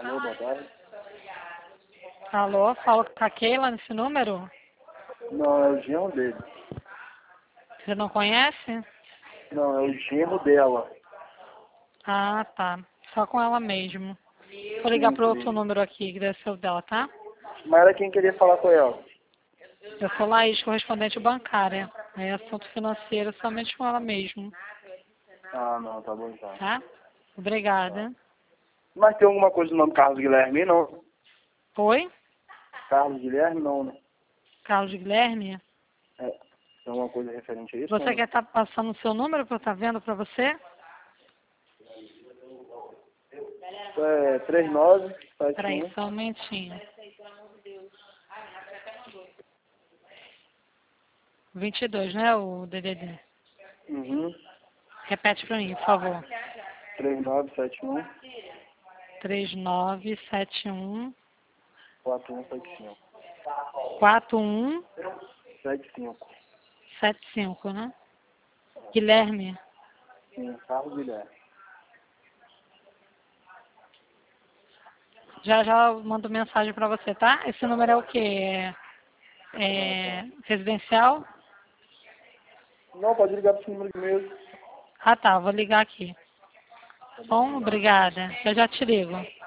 Alô, boa tarde. Alô, fala com a Keila nesse número? Não, é o genro dele. Você não conhece? Não, é o genro dela. Ah, tá. Só com ela mesmo. Vou ligar Sim, pro por outro isso. número aqui, que deve ser o dela, tá? Mas era quem queria falar com ela. Eu sou Laís, correspondente bancária. É assunto financeiro somente com ela mesmo, Ah, não, tá bom então. tá? Obrigada. Mas tem alguma coisa no nome Carlos Guilherme, não? Oi? Carlos Guilherme, não, né? Carlos Guilherme? É, tem alguma coisa referente a isso? Você Não? quer estar passando o seu número para eu estar vendo para você? É Peraí, 3971. só um momentinho. 22, né, o DDD? Uhum. Repete para mim, por favor. 3971 3971 4175. 4175, 75. né? Guilherme. Sim, Carlos Guilherme. Já já eu mando mensagem para você, tá? Esse número é o quê? Ah, tá. Residencial? Não, pode ligar pro esse número aqui mesmo. Ah, tá. Vou ligar aqui. Tá bom, Bom, obrigado. obrigada. Eu já te ligo.